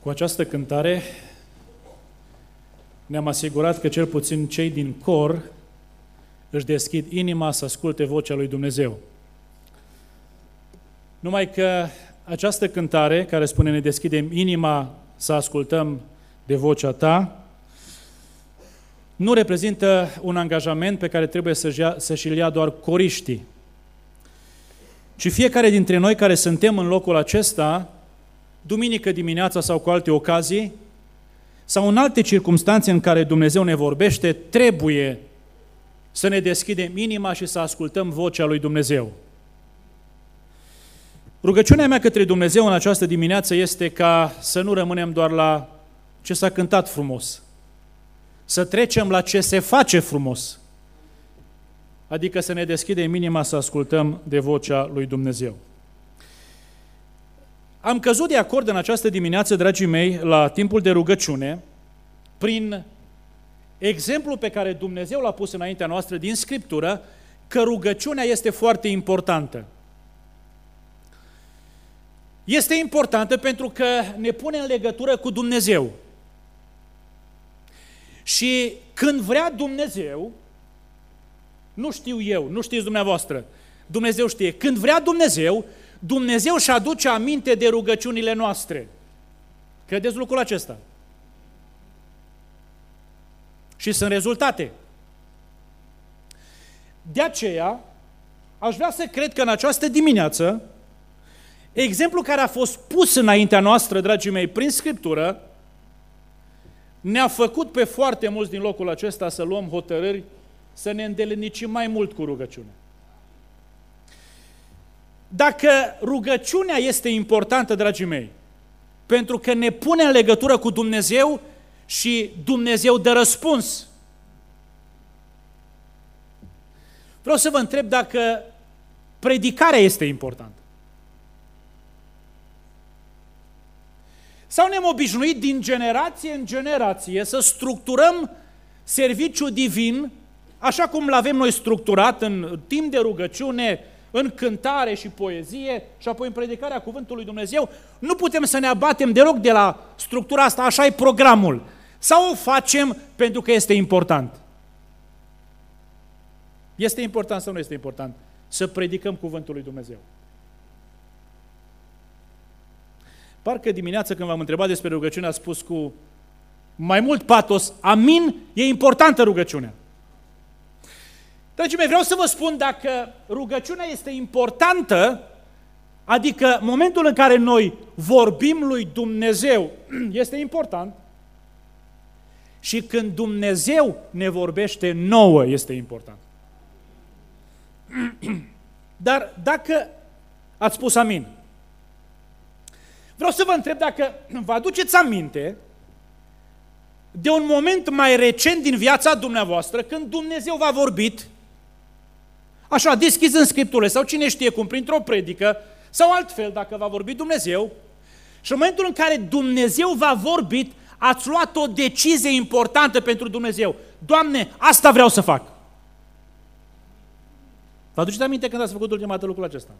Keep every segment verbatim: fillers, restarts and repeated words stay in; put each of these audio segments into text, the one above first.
Cu această cântare ne-am asigurat că cel puțin cei din cor își deschid inima să asculte vocea lui Dumnezeu. Numai că această cântare, care spune ne deschidem inima să ascultăm de vocea ta, nu reprezintă un angajament pe care trebuie să-și-l ia doar coriștii, ci fiecare dintre noi care suntem în locul acesta, duminică dimineața sau cu alte ocazii, sau în alte circumstanțe în care Dumnezeu ne vorbește, trebuie să ne deschidem inima și să ascultăm vocea lui Dumnezeu. Rugăciunea mea către Dumnezeu în această dimineață este ca să nu rămânem doar la ce s-a cântat frumos, să trecem la ce se face frumos, adică să ne deschidem inima să ascultăm de vocea lui Dumnezeu. Am căzut de acord în această dimineață, dragii mei, la timpul de rugăciune, prin exemplul pe care Dumnezeu l-a pus înaintea noastră din Scriptură, că rugăciunea este foarte importantă. Este importantă pentru că ne pune în legătură cu Dumnezeu. Și când vrea Dumnezeu, nu știu eu, nu știți dumneavoastră, Dumnezeu știe, când vrea Dumnezeu, Dumnezeu își aduce aminte de rugăciunile noastre. Credeți lucrul acesta? Și sunt rezultate. De aceea, aș vrea să cred că în această dimineață, exemplul care a fost pus înaintea noastră, dragii mei, prin Scriptură, ne-a făcut pe foarte mulți din locul acesta să luăm hotărâri, să ne îndelenicim mai mult cu rugăciunea. Dacă rugăciunea este importantă, dragii mei, pentru că ne pune în legătură cu Dumnezeu și Dumnezeu dă răspuns, vreau să vă întreb dacă predicarea este importantă. Sau ne-am obișnuit din generație în generație să structurăm serviciul divin așa cum l-avem noi structurat în timp de rugăciune, în cântare și poezie și apoi în predicarea cuvântului Dumnezeu. Nu putem să ne abatem deloc de la structura asta, așa e programul. Sau o facem pentru că este important? Este important sau nu este important să predicăm cuvântul lui Dumnezeu? Parcă dimineața când v-am întrebat despre rugăciune, a spus cu mai mult patos, amin, e importantă rugăciunea. Dragii mei, vreau să vă spun, dacă rugăciunea este importantă, adică momentul în care noi vorbim lui Dumnezeu este important, și când Dumnezeu ne vorbește nouă este important. Dar dacă ați spus amin, vreau să vă întreb dacă vă aduceți aminte de un moment mai recent din viața dumneavoastră când Dumnezeu v-a vorbit, așa, deschis în Scriptură, sau cine știe cum, printr-o predică, sau altfel, dacă v-a vorbit Dumnezeu, și în momentul în care Dumnezeu v-a vorbit, ați luat o decizie importantă pentru Dumnezeu. Doamne, asta vreau să fac. Vă aduceți aminte când ați făcut ultima dată lucrul acesta?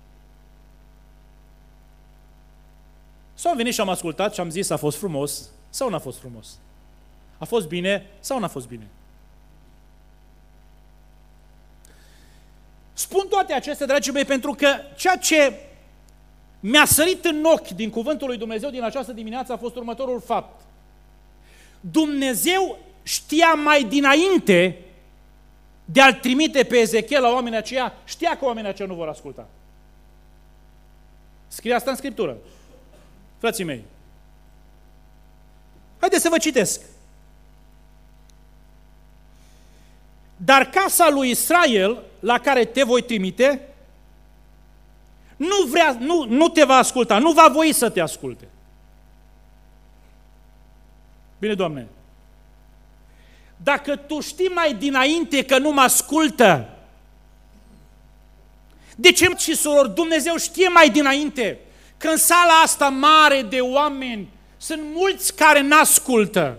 Sau am venit și am ascultat și am zis a fost frumos sau n-a fost frumos? A fost bine sau n-a fost bine? Spun toate acestea, dragii mei, pentru că ceea ce mi-a sărit în ochi din cuvântul lui Dumnezeu din această dimineață a fost următorul fapt. Dumnezeu știa mai dinainte de a-l trimite pe Ezechiel la oamenii aceia, știa că oamenii aceia nu vor asculta. Scrie asta în Scriptură. Frații mei, haideți să vă citesc. Dar casa lui Israel, la care te voi trimite, nu, vrea, nu, nu te va asculta, nu va voi să te asculte. Bine, Doamne, dacă Tu știi mai dinainte că nu mă ascultă, de ce, și soror, Dumnezeu știe mai dinainte că în sala asta mare de oameni sunt mulți care n-ascultă?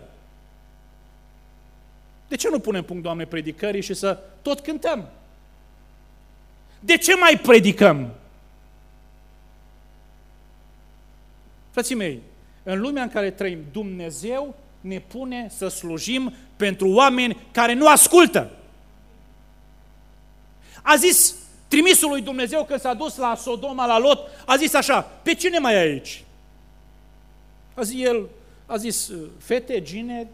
De ce nu punem punct, Doamne, predicării și să tot cântăm? De ce mai predicăm? Frații mei, În lumea în care trăim, Dumnezeu ne pune să slujim pentru oameni care nu ascultă. A zis trimisul lui Dumnezeu când s-a dus la Sodoma, la Lot, a zis așa, pe cine mai e aici? A zis el, a zis, fete, gine,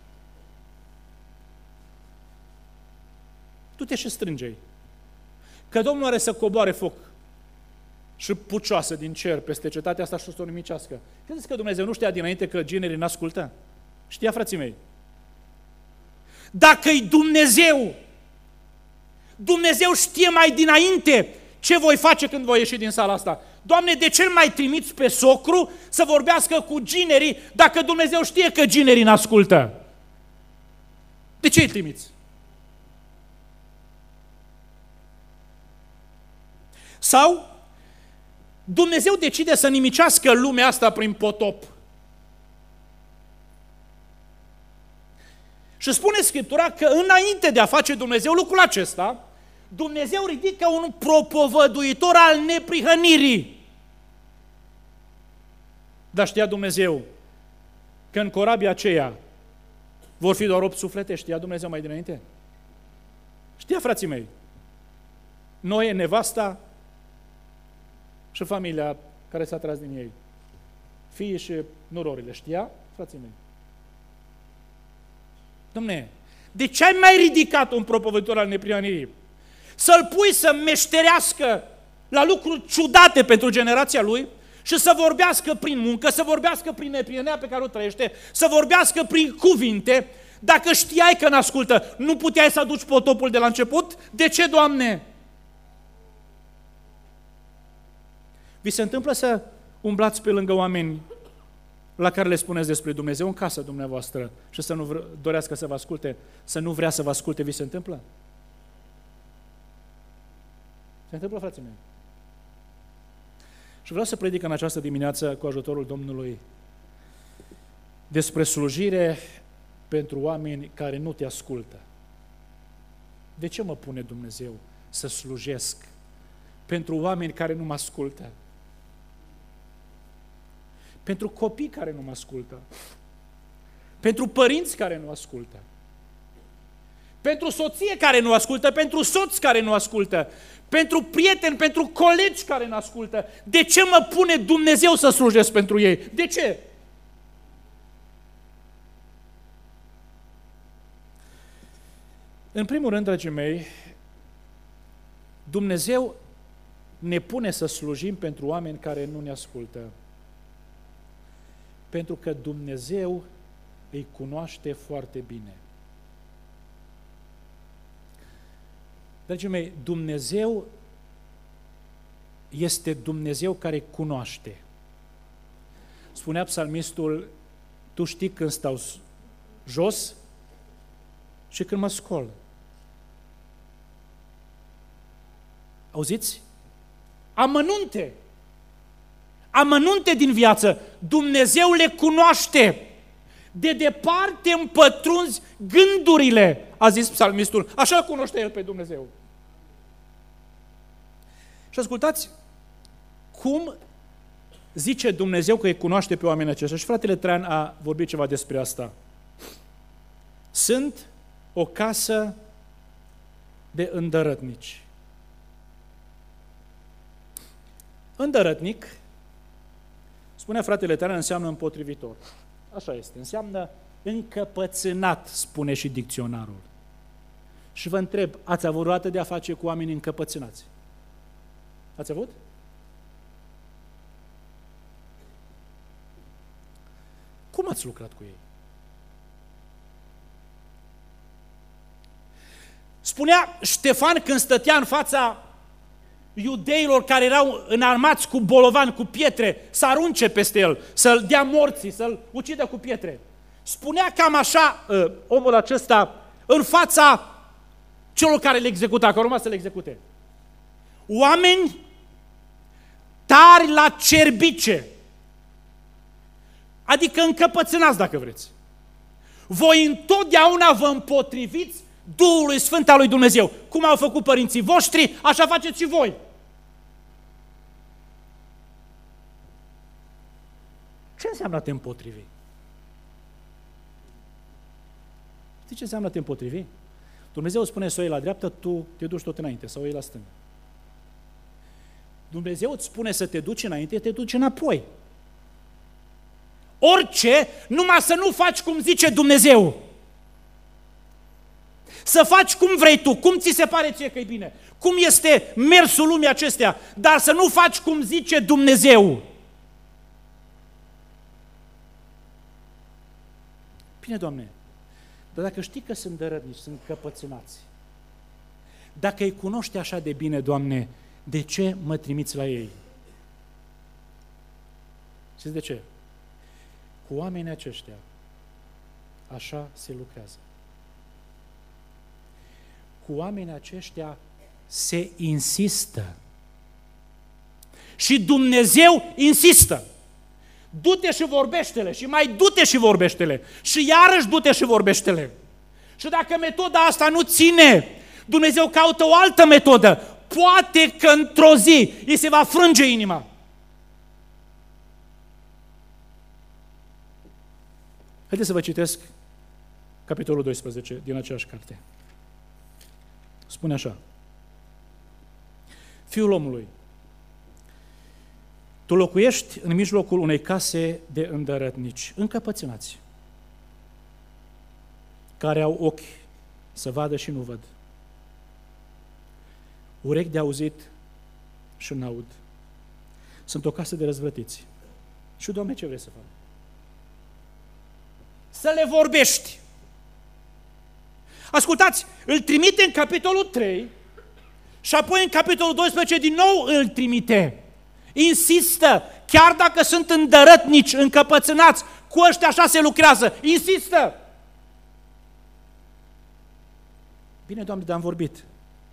du-te și strânge-i. Că Domnul are să coboare foc și pucioasă din cer peste cetatea asta și să o nimicească. Credeți că Dumnezeu nu știa dinainte că ginerii n-ascultă? Știa, frații mei. Dacă-i Dumnezeu, Dumnezeu știe mai dinainte ce voi face când voi ieși din sala asta. Doamne, de ce mai trimiți pe socru să vorbească cu ginerii dacă Dumnezeu știe că ginerii n-ascultă? De ce îi trimiți? Sau Dumnezeu decide să nimicească lumea asta prin potop. Și spune Scriptura că înainte de a face Dumnezeu lucrul acesta, Dumnezeu ridică un propovăduitor al neprihănirii. Dar știa Dumnezeu că în corabia aceea vor fi doar opt suflete, știa Dumnezeu mai dinainte? Știa, frații mei. Noe, nevasta și familia care s-a tras din ei. Fiii și nurorile. Știa, frații mei? Dom'le, de ce ai mai ridicat un propovăduitor al neprihănirii? Să-l pui să meșterească la lucruri ciudate pentru generația lui și să vorbească prin muncă, să vorbească prin neprihănirea pe care o trăiește, să vorbească prin cuvinte. Dacă știai că n-ascultă, nu puteai să aduci potopul de la început? De ce, Doamne? Vi se întâmplă să umblați pe lângă oameni la care le spuneți despre Dumnezeu în casă dumneavoastră și să nu vre- dorească să vă asculte, să nu vrea să vă asculte, vi se întâmplă? Se întâmplă, frații mei. Și vreau să predic în această dimineață, cu ajutorul Domnului, despre slujire pentru oameni care nu te ascultă. De ce mă pune Dumnezeu să slujesc pentru oameni care nu mă ascultă? Pentru copii care nu mă ascultă, pentru părinți care nu ascultă, pentru soție care nu ascultă, pentru soți care nu ascultă, pentru prieteni, pentru colegi care nu ascultă. De ce mă pune Dumnezeu să slujesc pentru ei? De ce? În primul rând, dragii mei, Dumnezeu ne pune să slujim pentru oameni care nu ne ascultă. Pentru că Dumnezeu îi cunoaște foarte bine. Dragii mei, Dumnezeu este Dumnezeu care cunoaște. Spunea psalmistul, tu știi când stau jos și când mă scol. Auziți? Amănunte. Amănunte din viață. Dumnezeu le cunoaște. De departe împătrunzi gândurile, a zis psalmistul. Așa cunoște el pe Dumnezeu. Și ascultați cum zice Dumnezeu că îi cunoaște pe oamenii aceștia. Și fratele Traian a vorbit ceva despre asta. Sunt o casă de îndărătnici. Îndărătnic, spunea fratele Traian, înseamnă împotrivitor. Așa este, înseamnă încăpățânat, spune și dicționarul. Și vă întreb, ați avut vreodată de a face cu oameni încăpățânați? Ați avut? Cum ați lucrat cu ei? Spunea Ștefan când stătea în fața iudeilor care erau înarmați cu bolovan, cu pietre, să arunce peste el, să-l dea morții, să-l ucidă cu pietre. Spunea cam așa omul acesta în fața celor care le executa, că au urmat să le execute. Oameni tari la cerbice, adică încăpățânați dacă vreți. Voi întotdeauna vă împotriviți Duhului Sfânt al lui Dumnezeu. Cum au făcut părinții voștri, așa faceți și voi. Ce înseamnă a te împotrivi? Știi ce înseamnă a te împotrivi? Dumnezeu spune să o iei la dreapta, tu te duci tot înainte, sau o iei la stânga. Dumnezeu îți spune să te duci înainte, te duci înapoi. Orice, numai să nu faci cum zice Dumnezeu. Să faci cum vrei tu, cum ți se pare ție că e bine, cum este mersul lumii acestea, dar să nu faci cum zice Dumnezeu. Bine, Doamne, dar dacă știi că sunt dărătnici, sunt căpățânați, dacă îi cunoști așa de bine, Doamne, de ce mă trimiți la ei? Știți de ce? Cu oamenii aceștia așa se lucrează. Cu oamenii aceștia se insistă. Și Dumnezeu insistă. Du-te și vorbește-le și mai du-te și vorbește-le și iarăși du-te și vorbește-le. Și dacă metoda asta nu ține, Dumnezeu caută o altă metodă. Poate că într-o zi îi se va frânge inima. Haideți să vă citesc capitolul doisprezece din aceeași carte. Spune așa: Fiul omului, tu locuiești în mijlocul unei case de îndărătnici, încăpățânați, care au ochi să vadă și nu văd, urechi de auzit și nu aud. Sunt o casă de răzvrătiți. Și, Doamne, ce vrei să fac? Să le vorbești. Ascultați, îl trimite în capitolul trei și apoi în capitolul doisprezece din nou îl trimite. Insistă, chiar dacă sunt îndărătnici, încăpățânați, cu ăștia așa se lucrează. Insistă! Bine, Doamne, dar am vorbit.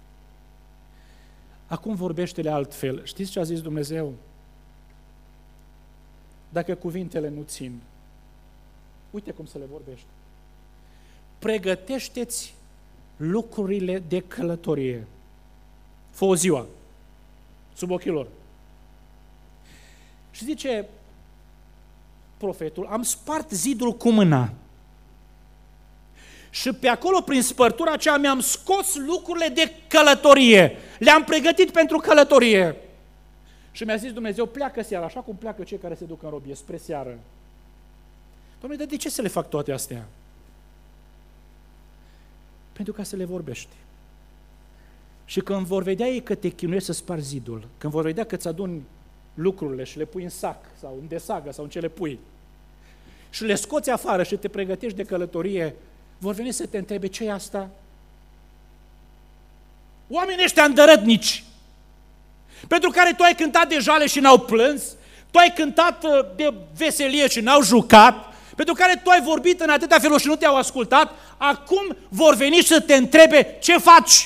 Acum vorbește-le altfel. Știți ce a zis Dumnezeu? Dacă cuvintele nu țin, uite cum să le vorbești. Pregătește-ți lucrurile de călătorie. Fă o ziua, sub ochii lor. Și zice profetul, am spart zidul cu mâna. Și pe acolo, prin spărtura aceea, mi-am scos lucrurile de călătorie. Le-am pregătit pentru călătorie. Și mi-a zis Dumnezeu, pleacă seara, așa cum pleacă cei care se duc în robie, spre seară. Doamne, dar de ce să le fac toate astea? Pentru ca să le vorbești. Și când vor vedea ei că te chinuiești să spargi zidul, când vor vedea că îți aduni lucrurile și le pui în sac sau în desagă sau în ce le pui și le scoți afară și te pregătești de călătorie, vor veni să te întrebe, ce e asta? Oamenii ăștia îndărătnici, pentru care tu ai cântat de jale și n-au plâns, tu ai cântat de veselie și n-au jucat, pentru care tu ai vorbit în atâtea feluri și nu te-au ascultat, acum vor veni să te întrebe, ce faci?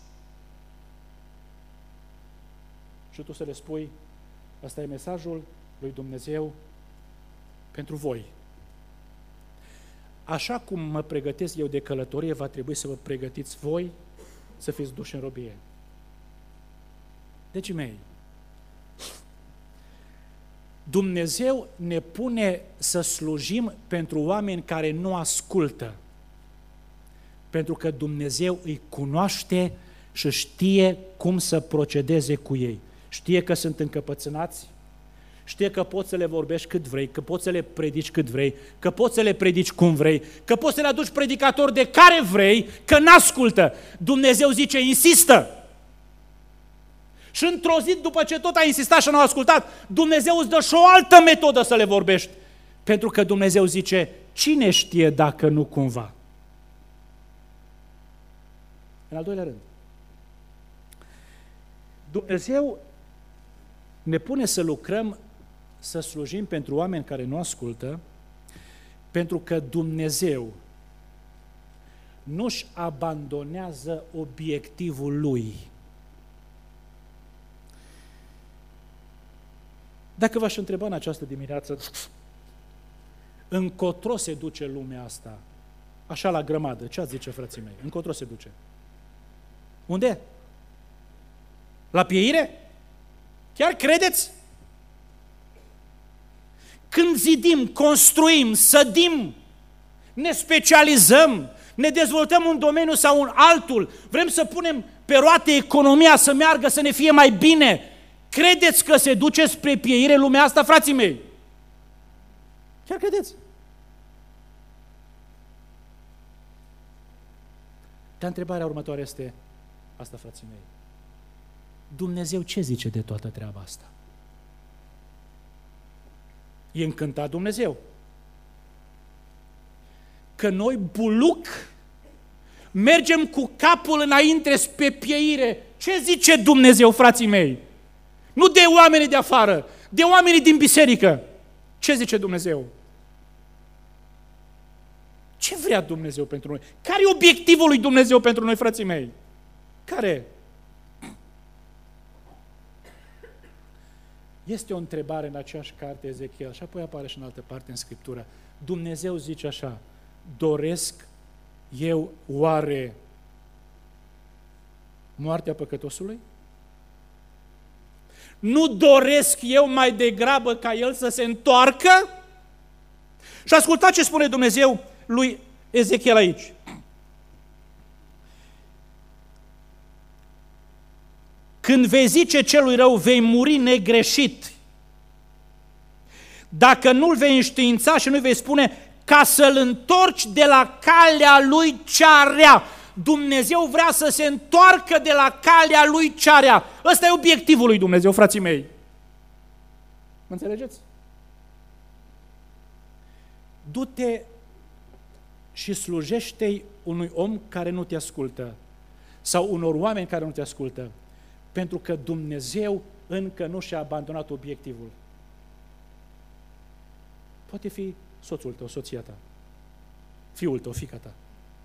Și tu să le spui, asta e mesajul lui Dumnezeu pentru voi. Așa cum mă pregătesc eu de călătorie, va trebui să vă pregătiți voi să fiți duși în robie. Deci, mei, Dumnezeu ne pune să slujim pentru oameni care nu ascultă, pentru că Dumnezeu îi cunoaște și știe cum să procedeze cu ei. Știe că sunt încăpățânați, știe că poți să le vorbești cât vrei, că poți să le predici cât vrei, că poți să le predici cum vrei, că poți să le aduci predicatori de care vrei, că n-ascultă. Dumnezeu zice, insistă! Și într-o zi, după ce tot ai insistat și n-au ascultat, Dumnezeu îți dă și o altă metodă să le vorbești. Pentru că Dumnezeu zice, cine știe dacă nu cumva? În al doilea rând, Dumnezeu ne pune să lucrăm, să slujim pentru oameni care nu ascultă, pentru că Dumnezeu nu-și abandonează obiectivul Lui. Dacă v-aș întreba în această dimineață, încotro se duce lumea asta, așa la grămadă, ce ați zice, frații mei? Încotro se duce? Unde? La pieire? Chiar credeți? când zidim, construim, sădim, ne specializăm, ne dezvoltăm un domeniu sau un altul, vrem să punem pe roate economia să meargă, să ne fie mai bine, credeți că se duce spre pieire lumea asta, frații mei? Chiar credeți? Dar întrebarea următoare este asta, frații mei. Dumnezeu ce zice de toată treaba asta? E încântat Dumnezeu că noi, buluc, mergem cu capul înainte spre pieire. Ce zice Dumnezeu, frații mei? Nu de oamenii de afară, de oamenii din biserică. Ce zice Dumnezeu? Ce vrea Dumnezeu pentru noi? Care e obiectivul lui Dumnezeu pentru noi, frații mei? Care? Este o întrebare în aceeași carte, Ezechiel, și apoi apare și în altă parte în Scriptură. Dumnezeu zice așa: doresc eu oare moartea păcătosului? Nu doresc eu mai degrabă ca el să se întoarcă? Și ascultați ce spune Dumnezeu lui Ezechiel aici. Când vei zice celui rău, vei muri negreșit, dacă nu-l vei înștiința și nu-i vei spune ca să-l întorci de la calea lui cea rea. Dumnezeu vrea să se întoarcă de la calea lui cea rea. Ăsta e obiectivul lui Dumnezeu, frații mei. Mă înțelegeți? Du-te și slujește-i unui om care nu te ascultă sau unor oameni care nu te ascultă, pentru că Dumnezeu încă nu și-a abandonat obiectivul. Poate fi soțul tău, soția ta, fiul tău, fiica ta.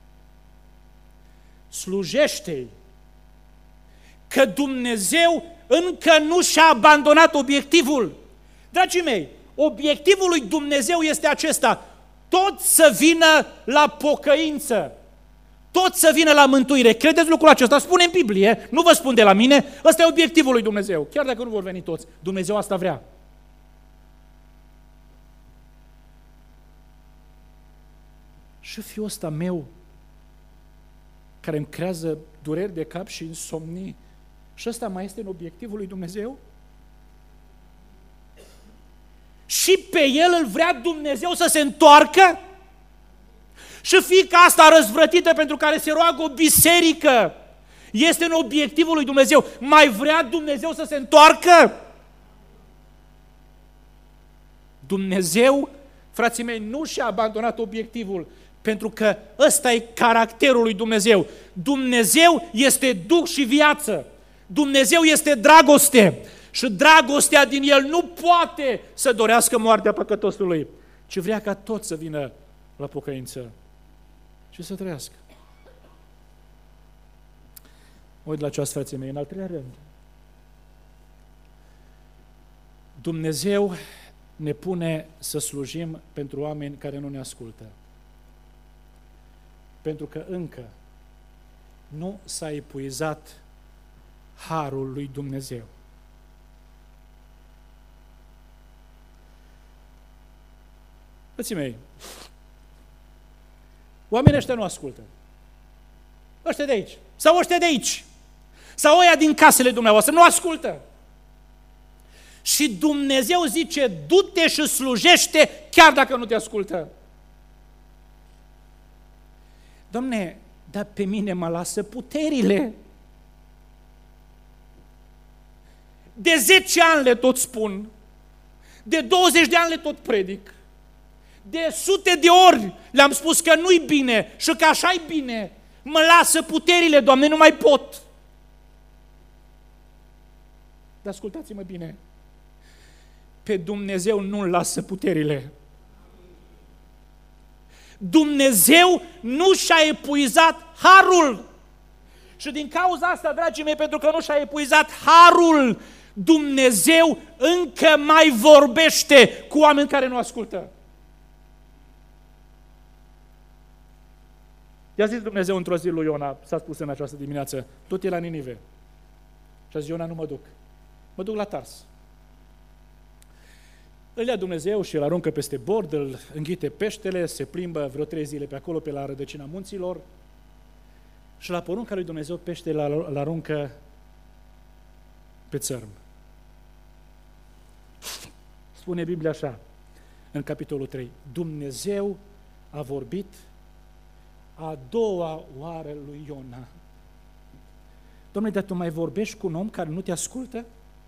Slujește-i, că Dumnezeu încă nu și-a abandonat obiectivul. Dragii mei, obiectivul lui Dumnezeu este acesta: toți să vină la pocăință, toți să vină la mântuire. Credeți lucrul acesta? Spune în Biblie, nu vă spun de la mine, ăsta e obiectivul lui Dumnezeu. Chiar dacă nu vor veni toți, Dumnezeu asta vrea. Și fiul ăsta meu, care îmi creează dureri de cap și insomnii, și ăsta mai este în obiectivul lui Dumnezeu? Și pe el îl vrea Dumnezeu să se întoarcă? Și fiica asta răzvrătită pentru care se roagă o biserică este în obiectivul lui Dumnezeu. Mai vrea Dumnezeu să se întoarcă? Dumnezeu, frații mei, nu și-a abandonat obiectivul, pentru că ăsta e caracterul lui Dumnezeu. Dumnezeu este Duh și viață. Dumnezeu este dragoste. Și dragostea din el nu poate să dorească moartea păcătosului, ci vrea ca toți să vină la pocăință și să trăiască. Uit la ceas, frații mei, în al treilea rând. Dumnezeu ne pune să slujim pentru oameni care nu ne ascultă. Pentru că încă nu s-a epuizat harul lui Dumnezeu. Frații mei, oamenii ăștia nu ascultă. Ăștia de aici, sau ăștia de aici, sau ăia din casele dumneavoastră, nu ascultă. Și Dumnezeu zice, du-te și slujește chiar dacă nu te ascultă. Doamne, dar pe mine mă lasă puterile. De zece ani le tot spun, de douăzeci de ani le tot predic, de sute de ori le-am spus că nu-i bine și că așa-i bine. Mă lasă puterile, Doamne, nu mai pot. Dar ascultați-mă bine, pe Dumnezeu nu-L lasă puterile. Dumnezeu nu și-a epuizat harul. Și din cauza asta, dragii mei, pentru că nu și-a epuizat harul, Dumnezeu încă mai vorbește cu oameni care nu ascultă. I-a zis Dumnezeu într-o zi lui Iona, s-a spus în această dimineață, tot e la Ninive. Și a zis, Iona, nu mă duc. Mă duc la Tars. Îl ia Dumnezeu și îl aruncă peste bord, îl înghite peștele, se plimbă vreo trei zile pe acolo, pe la rădăcina munților și la porunca lui Dumnezeu peștele îl aruncă pe țărm. Spune Biblia așa, în capitolul trei, Dumnezeu a vorbit a doua oară lui Iona. Dom'le, dar tu mai vorbești cu un om care nu te ascultă?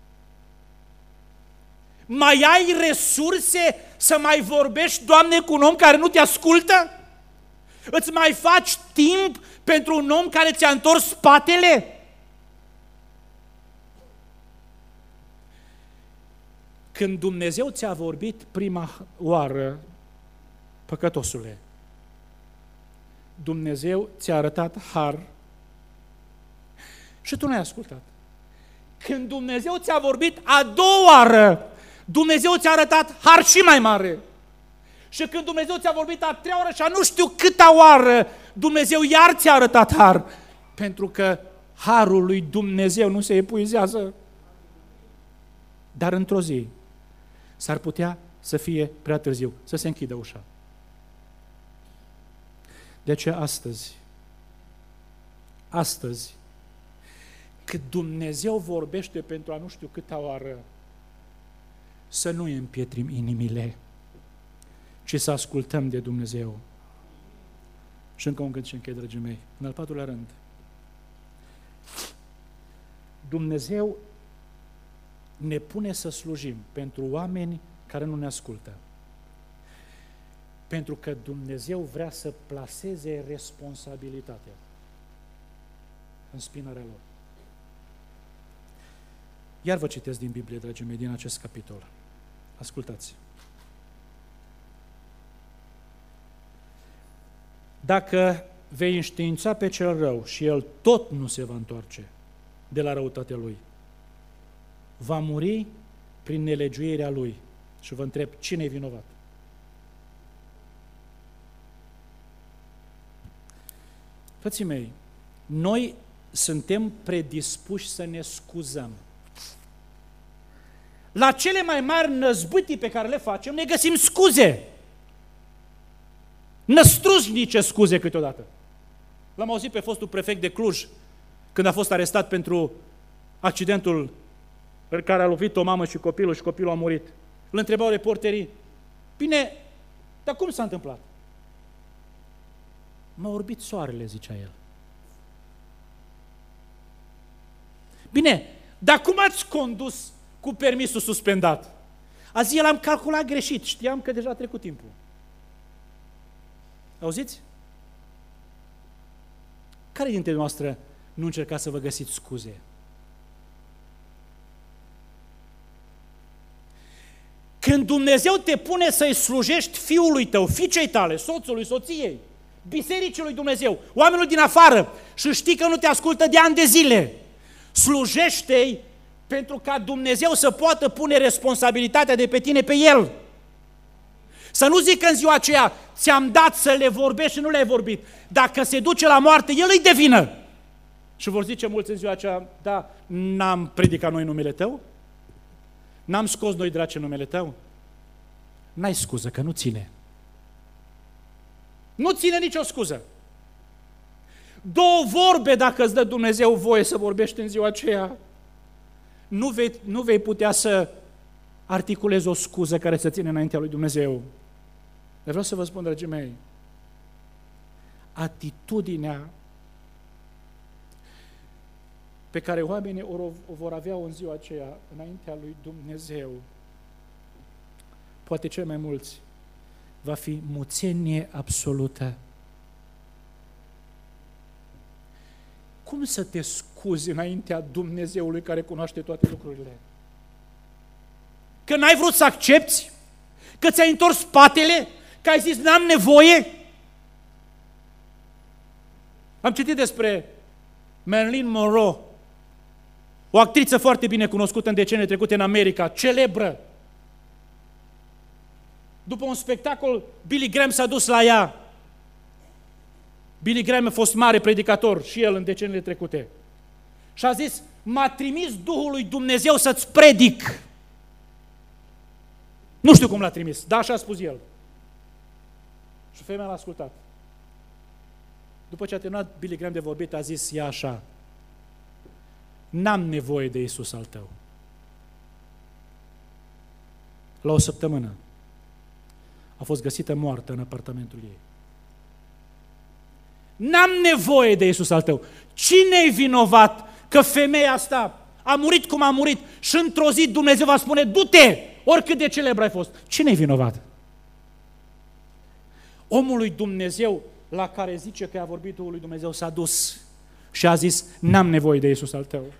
Mai ai resurse să mai vorbești, Doamne, cu un om care nu te ascultă? Îți mai faci timp pentru un om care ți-a întors spatele? Când Dumnezeu ți-a vorbit prima oară, păcătosule, Dumnezeu ți-a arătat har și tu nu ai ascultat. Când Dumnezeu ți-a vorbit a doua oară, Dumnezeu ți-a arătat har și mai mare. Și când Dumnezeu ți-a vorbit a treia oară și a nu știu câta oară, Dumnezeu iar ți-a arătat har. Pentru că harul lui Dumnezeu nu se epuizează. Dar într-o zi s-ar putea să fie prea târziu, să se închidă ușa. De aceea astăzi, astăzi, cât Dumnezeu vorbește pentru a nu știu câta oară, să nu îi împietrim inimile, ci să ascultăm de Dumnezeu. Și încă un gând și închei, dragii mei. În al patrulea rând, Dumnezeu ne pune să slujim pentru oameni care nu ne ascultă. Pentru că Dumnezeu vrea să plaseze responsabilitatea în spinarea lor. Iar vă citesc din Biblie, dragii mei, din acest capitol. Ascultați. Dacă vei înștiința pe cel rău și el tot nu se va întoarce de la răutatea lui, va muri prin nelegiuirea lui. Și vă întreb, cine e vinovat? Frații mei, noi suntem predispuși să ne scuzăm. La cele mai mari năzbâtii pe care le facem, ne găsim scuze. Năstrușnice scuze câteodată. L-am auzit pe fostul prefect de Cluj, când a fost arestat pentru accidentul în care a lovit o mamă și copilul și copilul a murit. Îl întrebau reporterii, bine, dar cum s-a întâmplat? M-a orbit soarele, zicea el. Bine, dar cum ați condus cu permisul suspendat? Azi el am calculat greșit, știam că deja a trecut timpul. Auziți? Care dintre noastre nu încercați să vă găsiți scuze? Când Dumnezeu te pune să-i slujești fiului tău, fiicei tale, soțului, soției, bisericii lui Dumnezeu, oamenilor din afară, și știi că nu te ascultă de ani de zile, slujește-i pentru ca Dumnezeu să poată pune responsabilitatea de pe tine pe el. Să nu zic că în ziua aceea ți-am dat să le vorbești și nu le-ai vorbit. Dacă se duce la moarte, el îi devină. Și vor zice mulți în ziua aceea, da, n-am predicat noi numele tău? N-am scos noi draci în numele tău? N-ai scuză, că nu ține. Nu ține nicio scuză. Două vorbe, dacă îți dă Dumnezeu voie să vorbești în ziua aceea, nu vei, nu vei putea să articulezi o scuză care să ține înaintea lui Dumnezeu. Dar vreau să vă spun, dragii mei, atitudinea pe care oamenii o vor avea în ziua aceea înaintea lui Dumnezeu, poate cei mai mulți, va fi muțenie absolută. Cum să te scuzi înaintea Dumnezeului care cunoaște toate lucrurile? Că n-ai vrut să accepți? Că ți-ai întors spatele? Că ai zis n-am nevoie? Am citit despre Marilyn Monroe, o actriță foarte bine cunoscută în deceniile trecute în America, celebră. După un spectacol, Billy Graham s-a dus la ea. Billy Graham a fost mare predicator și el în deceniile trecute. Și a zis, m-a trimis Duhul lui Dumnezeu să-ți predic. Nu știu cum l-a trimis, dar așa a spus el. Și femeia l-a ascultat. După ce a terminat Billy Graham de vorbit, a zis ea așa: n-am nevoie de Iisus al tău. La o săptămână a fost găsită moartă în apartamentul ei. N-am nevoie de Iisus al tău. Cine-i vinovat că femeia asta a murit cum a murit și într-o zi Dumnezeu va spune: du-te, oricât de celebră ai fost? Cine-i vinovat? Omul lui Dumnezeu la care zice că a vorbit Duhul lui Dumnezeu s-a dus și a zis: n-am nevoie de Iisus al tău.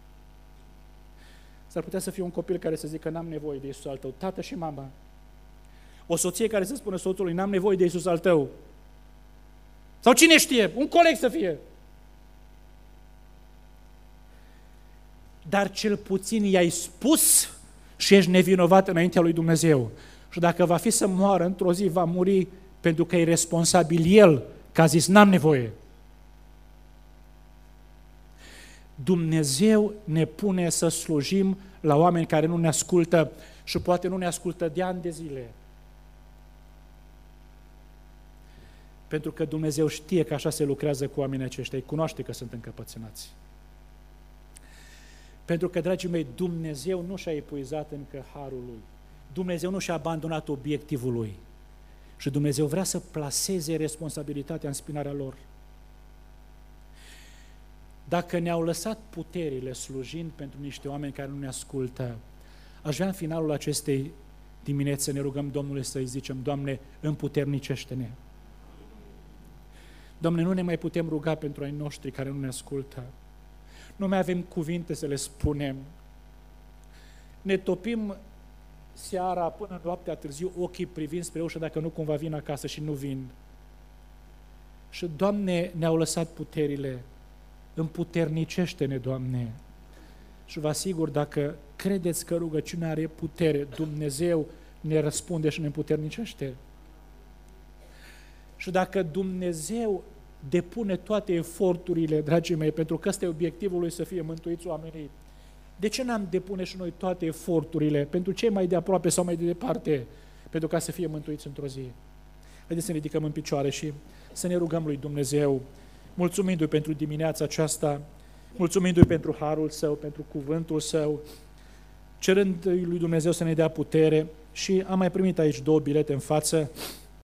S-ar putea să fie un copil care să zică: n-am nevoie de Iisus al tău, tată și mama. O soție care să spună soțului: n-am nevoie de Iisus al tău. Sau cine știe, un coleg să fie. Dar cel puțin i-ai spus și ești nevinovat înaintea lui Dumnezeu. Și dacă va fi să moară într-o zi, va muri pentru că e responsabil el, că a zis: n-am nevoie. Dumnezeu ne pune să slujim la oameni care nu ne ascultă și poate nu ne ascultă de ani de zile. Pentru că Dumnezeu știe că așa se lucrează cu oamenii aceștia, îi cunoaște că sunt încăpățânați. Pentru că, dragii mei, Dumnezeu nu și-a epuizat încă harul Lui. Dumnezeu nu și-a abandonat obiectivul Lui. Și Dumnezeu vrea să plaseze responsabilitatea în spinarea lor. Dacă ne-au lăsat puterile slujind pentru niște oameni care nu ne ascultă, aș vrea în finalul acestei dimineți să ne rugăm Domnului să-i zicem: Doamne, împuternicește-ne. Doamne, nu ne mai putem ruga pentru ai noștri care nu ne ascultă. Nu mai avem cuvinte să le spunem. Ne topim seara până noaptea târziu, ochii privind spre ușă dacă nu cumva vin acasă și nu vin. Și, Doamne, ne-au lăsat puterile. Împuternicește-ne, Doamne. Și vă asigur, dacă credeți că rugăciunea are putere, Dumnezeu ne răspunde și ne împuternicește. Și dacă Dumnezeu depune toate eforturile, dragii mei, pentru că ăsta e obiectivul Lui, să fie mântuiți oamenii, de ce n-am depune și noi toate eforturile pentru cei mai de aproape sau mai de departe, pentru ca să fie mântuiți într-o zi? Haideți să ne ridicăm în picioare și să ne rugăm lui Dumnezeu, mulțumindu-i pentru dimineața aceasta, mulțumindu-i pentru harul Său, pentru cuvântul Său, cerând lui Dumnezeu să ne dea putere. Și am mai primit aici două bilete în față.